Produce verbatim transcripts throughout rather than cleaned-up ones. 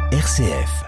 R C F.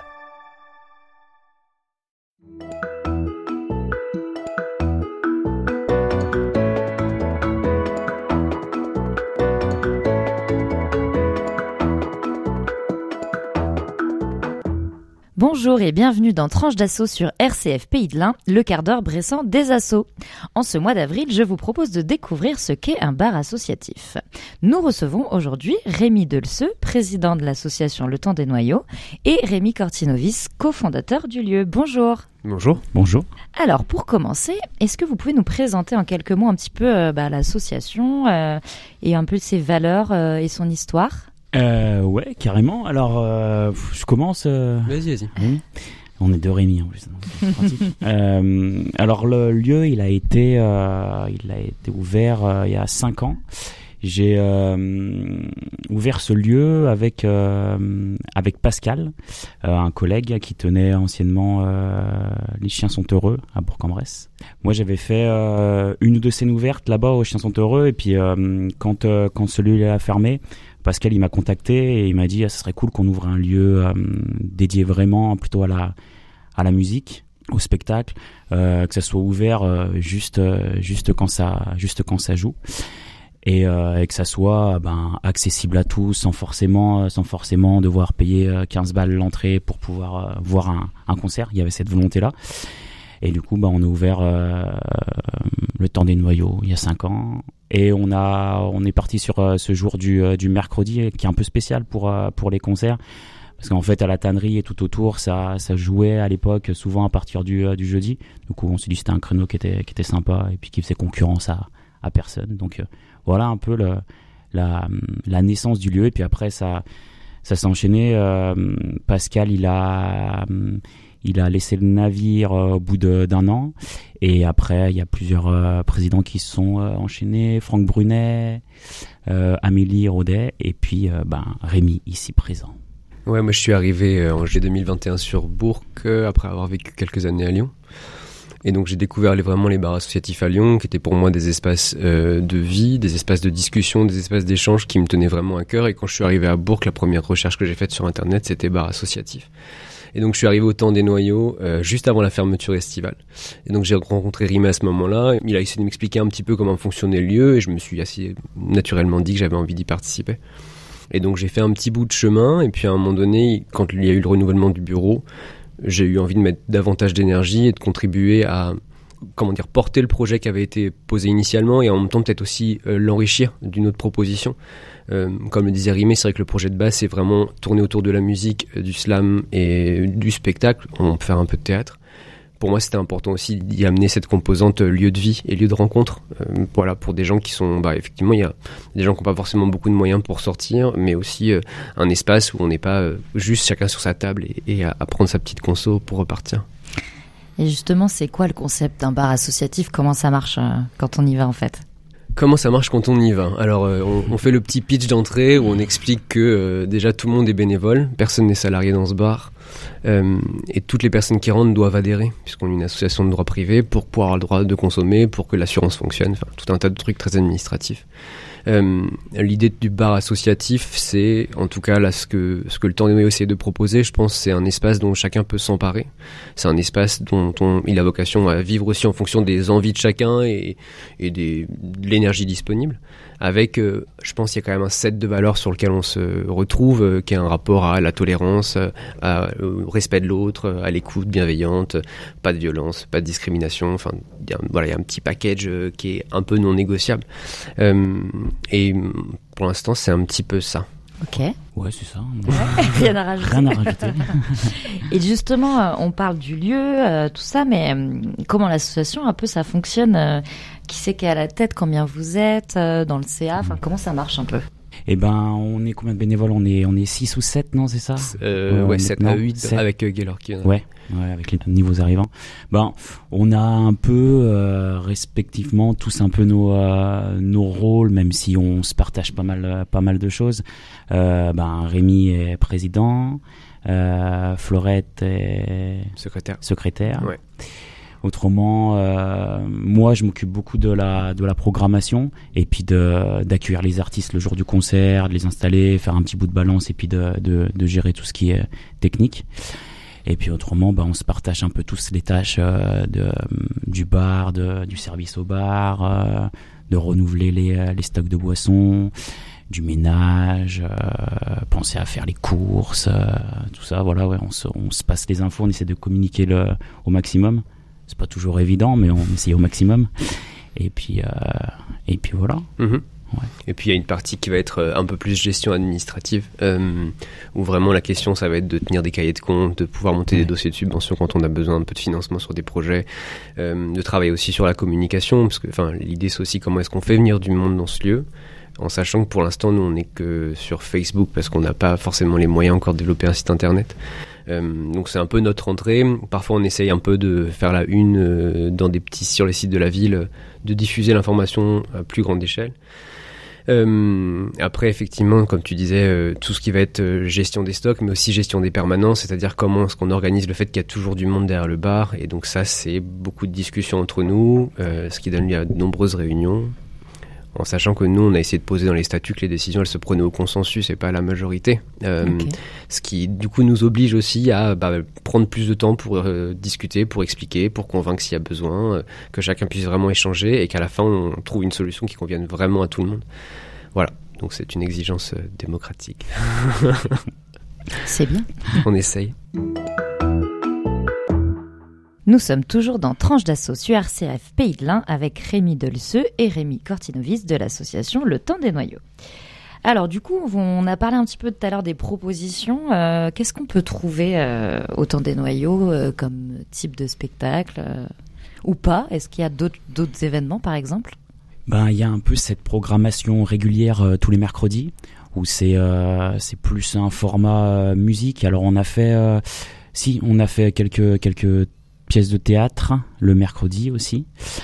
Bonjour et bienvenue dans Tranche d'Assaut sur R C F Pays de l'Ain, le quart d'heure bressant des assos. En ce mois d'avril, je vous propose de découvrir ce qu'est un bar associatif. Nous recevons aujourd'hui Rémi Delceux, président de l'association Le Temps des Noyaux, et Rémi Cortinovis, cofondateur du lieu. Bonjour. Bonjour. Bonjour. Alors, pour commencer, est-ce que vous pouvez nous présenter en quelques mots un petit peu euh, bah, l'association euh, et un peu ses valeurs euh, et son histoire ? Euh, ouais, carrément. Alors, euh, je commence. Euh... Vas-y, vas-y. Oui. On est deux Rémi en plus. C'est pratique. euh, alors, le lieu, il a été, euh, il a été ouvert euh, il y a cinq ans. J'ai euh, ouvert ce lieu avec euh, avec Pascal, euh, un collègue qui tenait anciennement euh, Les Chiens sont heureux à Bourg-en-Bresse. Moi, j'avais fait euh, une ou deux scènes ouvertes là-bas aux Chiens sont heureux, et puis euh, quand euh, quand celui-là a fermé, Pascal il m'a contacté et il m'a dit ah, ça serait cool qu'on ouvre un lieu euh, dédié vraiment plutôt à la à la musique, au spectacle, euh, que ça soit ouvert euh, juste euh, juste quand ça juste quand ça joue. Et, euh, et que ça soit ben, accessible à tous sans forcément, sans forcément devoir payer quinze balles l'entrée pour pouvoir euh, voir un, un concert. Il y avait cette volonté-là. Et du coup, ben, on a ouvert euh, le Temps des Noyaux il y a cinq ans. Et on, a, on est parti sur euh, ce jour du, euh, du mercredi qui est un peu spécial pour, euh, pour les concerts. Parce qu'en fait, à la tannerie et tout autour, ça, ça jouait à l'époque souvent à partir du, euh, du jeudi. Du coup, on s'est dit que c'était un créneau qui était, qui était sympa et puis qui faisait concurrence à, à personne. Donc, euh, voilà un peu le, la, la naissance du lieu. Et puis après, ça, ça s'est enchaîné. Euh, Pascal, il a, il a laissé le navire euh, au bout de, d'un an. Et après, il y a plusieurs euh, présidents qui se sont euh, enchaînés. Franck Brunet, euh, Amélie Rodet et puis euh, ben, Rémi, ici présent. Ouais, moi je suis arrivé en juillet deux mille vingt et un sur Bourg, après avoir vécu quelques années à Lyon. Et donc j'ai découvert les, vraiment les bars associatifs à Lyon, qui étaient pour moi des espaces euh, de vie, des espaces de discussion, des espaces d'échange qui me tenaient vraiment à cœur. Et quand je suis arrivé à Bourg, la première recherche que j'ai faite sur Internet, c'était bar associatif. Et donc je suis arrivé au Temps des Noyaux euh, juste avant la fermeture estivale. Et donc j'ai rencontré Rémi à ce moment-là. Il a essayé de m'expliquer un petit peu comment fonctionnait le lieu et je me suis assez naturellement dit que j'avais envie d'y participer. Et donc j'ai fait un petit bout de chemin et puis à un moment donné, quand il y a eu le renouvellement du bureau, j'ai eu envie de mettre davantage d'énergie et de contribuer à, comment dire, porter le projet qui avait été posé initialement et en même temps peut-être aussi euh, l'enrichir d'une autre proposition. Euh, comme le disait Rémi, c'est vrai que le projet de base c'est vraiment tourner autour de la musique, euh, du slam et du spectacle. On peut faire un peu de théâtre. Pour moi, c'était important aussi d'y amener cette composante euh, lieu de vie et lieu de rencontre. Euh, voilà, pour des gens qui sont, bah, effectivement, il y a des gens qui n'ont pas forcément beaucoup de moyens pour sortir, mais aussi euh, un espace où on n'est pas euh, juste chacun sur sa table et, et à, à prendre sa petite conso pour repartir. Et justement, c'est quoi le concept d'un bar associatif ? Comment ça marche euh, quand on y va en fait ? Comment ça marche quand on y va ? Alors, euh, on, on fait le petit pitch d'entrée où on explique que euh, déjà tout le monde est bénévole, personne n'est salarié dans ce bar. Euh, et toutes les personnes qui rentrent doivent adhérer puisqu'on est une association de droit privé pour pouvoir avoir le droit de consommer, pour que l'assurance fonctionne, enfin tout un tas de trucs très administratifs. Euh, l'idée du bar associatif, c'est en tout cas là ce que ce que le Temps des Noyaux essaie de proposer, je pense, c'est un espace dont chacun peut s'emparer. C'est un espace dont on, il a vocation à vivre aussi en fonction des envies de chacun et, et des, de l'énergie disponible. Avec, euh, je pense, qu'il y a quand même un set de valeurs sur lequel on se retrouve, euh, qui est un rapport à la tolérance, à, au respect de l'autre, à l'écoute bienveillante, pas de violence, pas de discrimination. Enfin, il y a, voilà, il y a un petit package euh, qui est un peu non négociable. Euh, et pour l'instant, c'est un petit peu ça. Ok. Ouais, c'est ça. Ouais, rien à rajouter. Rien à rajouter. Et justement, on parle du lieu, euh, tout ça, mais euh, comment l'association, un peu, ça fonctionne euh, qui c'est qui est à la tête, combien vous êtes euh, dans le C A, enfin, comment ça marche un peu ? Eh ben, on est combien de bénévoles ? On est, on est six ou sept, non, c'est ça ? euh, Ouais, sept à huit avec euh, Gaylor qui est... Ouais, ouais, avec les nouveaux arrivants. Ben, on a un peu, euh, respectivement, tous un peu nos, euh, nos rôles, même si on se partage pas mal, pas mal de choses. Euh, ben, Rémi est président, euh, Florette est secrétaire. secrétaire. Ouais. Autrement, euh, moi, je m'occupe beaucoup de la de la programmation et puis de d'accueillir les artistes le jour du concert, de les installer, faire un petit bout de balance et puis de de, de gérer tout ce qui est technique. Et puis autrement, bah, on se partage un peu tous les tâches euh, de du bar, de du service au bar, euh, de renouveler les les stocks de boissons, du ménage, euh, penser à faire les courses, euh, tout ça. Voilà, ouais, on se on se passe les infos, on essaie de communiquer le au maximum. C'est pas toujours évident, mais on essaye au maximum. Et puis, euh, et puis voilà. Mmh. Ouais. Et puis il y a une partie qui va être un peu plus gestion administrative, euh, où vraiment la question, ça va être de tenir des cahiers de compte, de pouvoir monter ouais. des dossiers de subvention quand on a besoin un peu de financement sur des projets, euh, de travailler aussi sur la communication, parce que enfin, l'idée c'est aussi comment est-ce qu'on fait venir du monde dans ce lieu, en sachant que pour l'instant, nous, on n'est que sur Facebook parce qu'on n'a pas forcément les moyens encore de développer un site internet. Euh, donc c'est un peu notre entrée. Parfois on essaye un peu de faire la une euh, dans des petits sur les sites de la ville, de diffuser l'information à plus grande échelle. Euh, après effectivement, comme tu disais, euh, tout ce qui va être euh, gestion des stocks, mais aussi gestion des permanences, c'est-à-dire comment est-ce qu'on organise le fait qu'il y a toujours du monde derrière le bar. Et donc ça, c'est beaucoup de discussions entre nous, euh, ce qui donne lieu à de nombreuses réunions. En sachant que nous, on a essayé de poser dans les statuts que les décisions, elles se prenaient au consensus et pas à la majorité. Euh, okay. Ce qui, du coup, nous oblige aussi à bah, prendre plus de temps pour euh, discuter, pour expliquer, pour convaincre s'il y a besoin, euh, que chacun puisse vraiment échanger et qu'à la fin, on trouve une solution qui convienne vraiment à tout le monde. Voilà. Donc, c'est une exigence euh, démocratique. C'est bien. On essaye. Nous sommes toujours dans Tranche d'Assaut sur R C F Pays de l'Ain avec Rémi Delceux et Rémi Cortinovis de l'association Le Temps des Noyaux. Alors du coup, on a parlé un petit peu tout à l'heure des propositions. Euh, qu'est-ce qu'on peut trouver euh, au Temps des Noyaux euh, comme type de spectacle euh, ou pas? Est-ce qu'il y a d'autres, d'autres événements par exemple? Ben, il y a un peu cette programmation régulière euh, tous les mercredis où c'est euh, c'est plus un format euh, musique. Alors on a fait euh, si on a fait quelques quelques pièces de théâtre le mercredi aussi,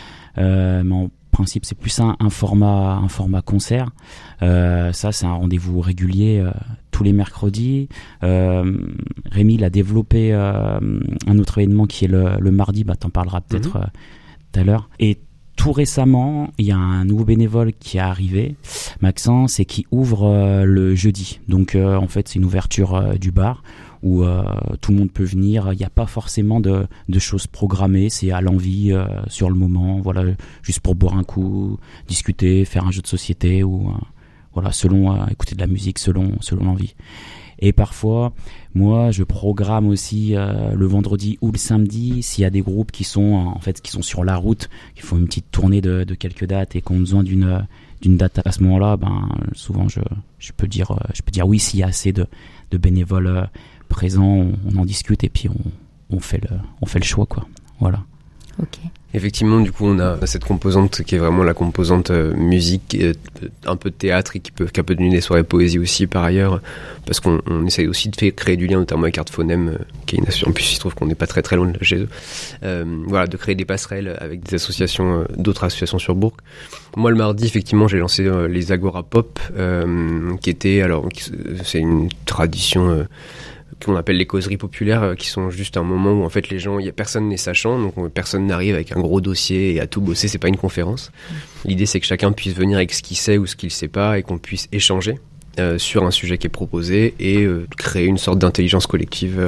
euh, mais en principe c'est plus un, un format un format concert. Euh, ça c'est un rendez-vous régulier euh, tous les mercredis. Euh, Rémi il a développé euh, un autre événement qui est le, le mardi, bah t'en parleras peut-être mmh. euh, tout à l'heure. Et tout récemment, il y a un nouveau bénévole qui est arrivé, Maxence, et qui ouvre euh, le jeudi. Donc euh, en fait c'est une ouverture euh, du bar où euh, tout le monde peut venir. Il n'y a pas forcément de, de choses programmées, c'est à l'envie, euh, sur le moment, voilà, juste pour boire un coup, discuter, faire un jeu de société ou euh, voilà, selon euh, écouter de la musique selon selon l'envie. Et parfois, moi, je programme aussi euh, le vendredi ou le samedi s'il y a des groupes qui sont en fait qui sont sur la route, qui font une petite tournée de, de quelques dates et qui ont besoin d'une d'une date à ce moment-là. Ben souvent, je je peux dire je peux dire oui s'il y a assez de de bénévoles euh, présents, on, on en discute et puis on on fait le on fait le choix quoi. Voilà. Ok. Effectivement, du coup, on a cette composante qui est vraiment la composante euh, musique, euh, un peu de théâtre et qui peut, qui a peu de des soirées poésie aussi par ailleurs, parce qu'on on essaye aussi de faire, créer du lien, notamment avec Art Phonème, euh, qui est une association, en plus il se trouve qu'on n'est pas très très loin de chez eux, euh, voilà, de créer des passerelles avec des associations, euh, d'autres associations sur Bourg. Moi, le mardi, effectivement, j'ai lancé euh, les Agora Pop, euh, qui était, alors, c'est une tradition... Euh, qu'on appelle les causeries populaires, qui sont juste un moment où en fait les gens, il y a personne n'est sachant, donc personne n'arrive avec un gros dossier et à tout bosser, c'est pas une conférence. L'idée c'est que chacun puisse venir avec ce qu'il sait ou ce qu'il sait pas et qu'on puisse échanger euh, sur un sujet qui est proposé et euh, créer une sorte d'intelligence collective.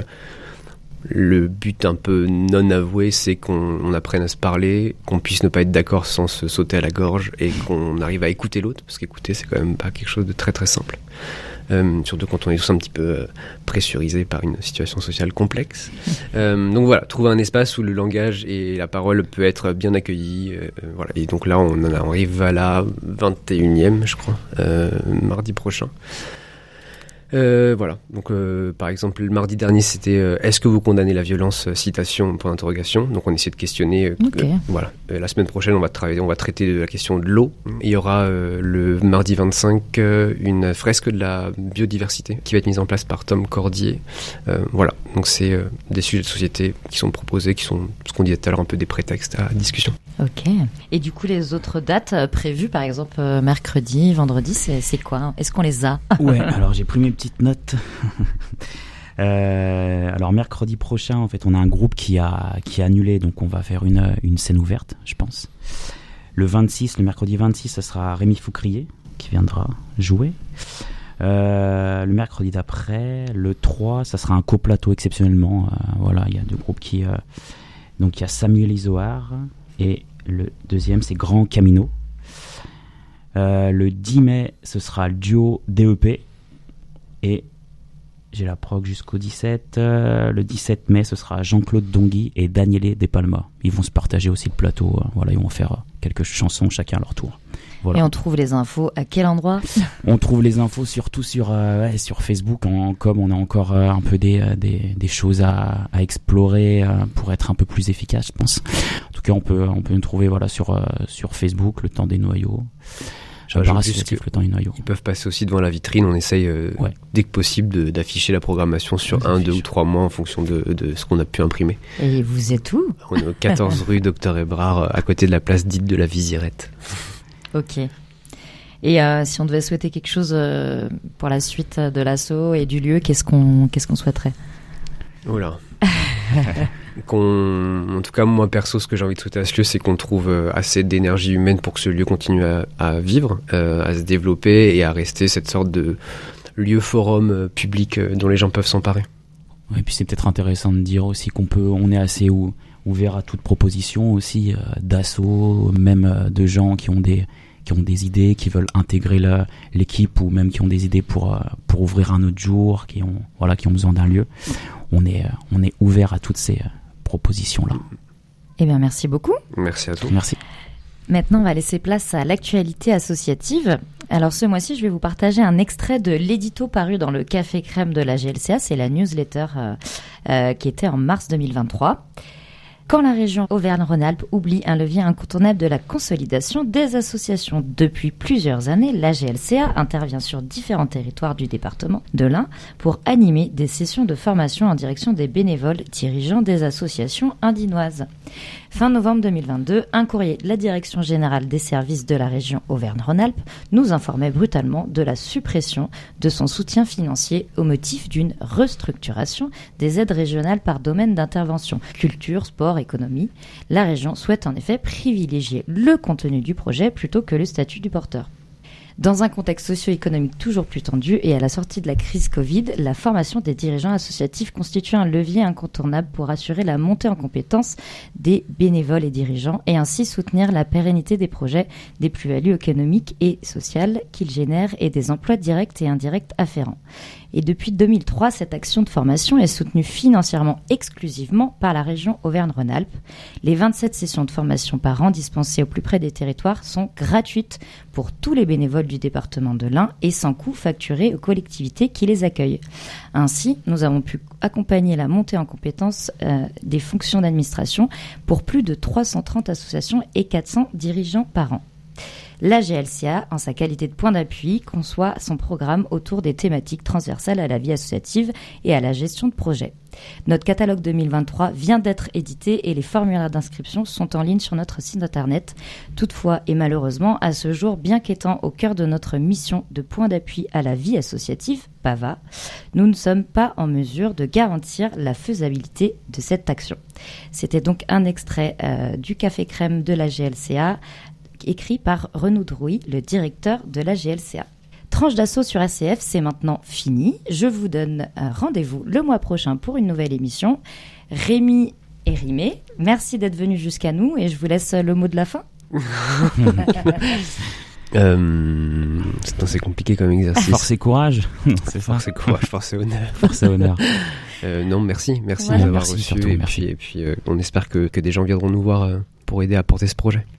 Le but un peu non avoué, c'est qu'on on apprenne à se parler, qu'on puisse ne pas être d'accord sans se sauter à la gorge et qu'on arrive à écouter l'autre, parce qu'écouter c'est quand même pas quelque chose de très très simple. Euh, surtout quand on est tous un petit peu euh, pressurisé par une situation sociale complexe. Euh, donc voilà, trouver un espace où le langage et la parole peut être bien accueillis. Euh, voilà. Et donc là, on en arrive à la vingt et unième, je crois, euh, mardi prochain. Euh, voilà, donc euh, par exemple le mardi dernier c'était euh, est-ce que vous condamnez la violence, euh, citation, point d'interrogation. Donc on essaie de questionner euh, okay. euh, voilà. Euh, la semaine prochaine on va travailler, on va traiter de la question de l'eau. Il y aura euh, le mardi vingt-cinq euh, une fresque de la biodiversité qui va être mise en place par Tom Cordier. Euh, voilà, donc c'est euh, des sujets de société qui sont proposés, qui sont ce qu'on disait tout à l'heure un peu des prétextes à discussion. Ok. Et du coup les autres dates euh, prévues par exemple euh, mercredi, vendredi, c'est, c'est quoi? Est-ce qu'on les a? Ouais, alors j'ai pris mes petites notes. Euh, alors mercredi prochain, en fait, on a un groupe qui a qui a annulé, donc on va faire une une scène ouverte, je pense. Le vingt-six, le mercredi vingt-six, ça sera Rémi Foucrier qui viendra jouer. Euh, le mercredi d'après, le trois, ça sera un coplateau exceptionnellement. Euh, voilà, il y a deux groupes qui euh, donc il y a Samuel Isoard et le deuxième c'est Grand Camino. Euh, le dix mai, ce sera le duo D E P et j'ai la prog jusqu'au dix-sept. Euh, le dix-sept mai, ce sera Jean-Claude Dongui et Daniele De Palma. Ils vont se partager aussi le plateau. Euh, voilà, ils vont faire euh, quelques chansons chacun à leur tour. Voilà. Et on trouve les infos à quel endroit ? On trouve les infos surtout sur euh, ouais, sur Facebook. En, comme on a encore euh, un peu des, des des choses à, à explorer euh, pour être un peu plus efficace, je pense. En tout cas, on peut on peut nous trouver voilà sur euh, sur Facebook, le temps des noyaux. Je rajoute juste le temps des noyaux. Ils peuvent passer aussi devant la vitrine. On essaye euh, ouais. dès que possible de, d'afficher la programmation sur un, deux ou trois mois en fonction de, de ce qu'on a pu imprimer. Et vous êtes où ? On est au quatorze rue Docteur Hébrard, à côté de la place dite de la Vizirette. Ok. Et euh, si on devait souhaiter quelque chose euh, pour la suite de l'asso et du lieu, qu'est-ce qu'on qu'est-ce qu'on souhaiterait ? Voilà. qu'on, en tout cas, moi perso, ce que j'ai envie de souhaiter à ce lieu, c'est qu'on trouve assez d'énergie humaine pour que ce lieu continue à, à vivre, euh, à se développer et à rester cette sorte de lieu forum euh, public euh, dont les gens peuvent s'emparer. Et puis c'est peut-être intéressant de dire aussi qu'on peut, on est assez ou, ouvert à toute proposition aussi euh, d'assaut, même euh, de gens qui ont des qui ont des idées, qui veulent intégrer la, l'équipe ou même qui ont des idées pour euh, pour ouvrir un autre jour, qui ont voilà qui ont besoin d'un lieu. On est euh, on est ouvert à toutes ces euh, propositions là. Eh bien, merci beaucoup. Merci à toi. Merci. Maintenant, on va laisser place à l'actualité associative. Alors, ce mois-ci, je vais vous partager un extrait de l'édito paru dans le Café Crème de la G L C A. C'est la newsletter euh, euh, qui était en mars deux mille vingt-trois. Quand la région Auvergne-Rhône-Alpes oublie un levier incontournable de la consolidation des associations. Depuis plusieurs années, la G L C A intervient sur différents territoires du département de l'Ain pour animer des sessions de formation en direction des bénévoles dirigeants des associations indinoises. Fin novembre deux mille vingt-deux, un courrier de la Direction générale des services de la région Auvergne-Rhône-Alpes nous informait brutalement de la suppression de son soutien financier au motif d'une restructuration des aides régionales par domaine d'intervention. Culture, sport, économie. La région souhaite en effet privilégier le contenu du projet plutôt que le statut du porteur. Dans un contexte socio-économique toujours plus tendu et à la sortie de la crise Covid, la formation des dirigeants associatifs constitue un levier incontournable pour assurer la montée en compétences des bénévoles et dirigeants et ainsi soutenir la pérennité des projets, des plus-values économiques et sociales qu'ils génèrent et des emplois directs et indirects afférents. Et depuis deux mille trois, cette action de formation est soutenue financièrement exclusivement par la région Auvergne-Rhône-Alpes. Les vingt-sept sessions de formation par an dispensées au plus près des territoires sont gratuites pour tous les bénévoles du département de l'Ain et sans coût facturé aux collectivités qui les accueillent. Ainsi, nous avons pu accompagner la montée en compétences euh, des fonctions d'administration pour plus de trois cent trente associations et quatre cents dirigeants par an. La G L C A, en sa qualité de point d'appui, conçoit son programme autour des thématiques transversales à la vie associative et à la gestion de projets. Notre catalogue deux mille vingt-trois vient d'être édité et les formulaires d'inscription sont en ligne sur notre site internet. Toutefois et malheureusement, à ce jour, bien qu'étant au cœur de notre mission de point d'appui à la vie associative, P A V A, nous ne sommes pas en mesure de garantir la faisabilité de cette action. C'était donc un extrait euh, du Café Crème de la G L C A, écrit par Renaud Drouy, le directeur de la G L C A. Tranche d'assaut sur R C F, c'est maintenant fini. Je vous donne rendez-vous le mois prochain pour une nouvelle émission. Rémi et Rimé, merci d'être venus jusqu'à nous et je vous laisse le mot de la fin. euh, c'est, c'est compliqué comme exercice. Force et courage. C'est force et courage, force et honneur. Force et honneur. Euh, non, merci, merci ouais, de nous avoir merci, reçus surtout, et merci. puis, et puis euh, on espère que, que des gens viendront nous voir euh, pour aider à porter ce projet.